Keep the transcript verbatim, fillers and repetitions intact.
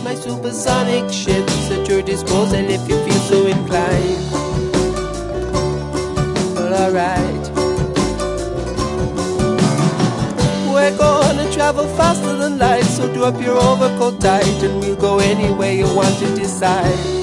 my supersonic ships at your disposal if you feel so inclined. Well, alright. We're gonna travel faster than light, so do up your overcoat tight, and we'll go anywhere you want to decide.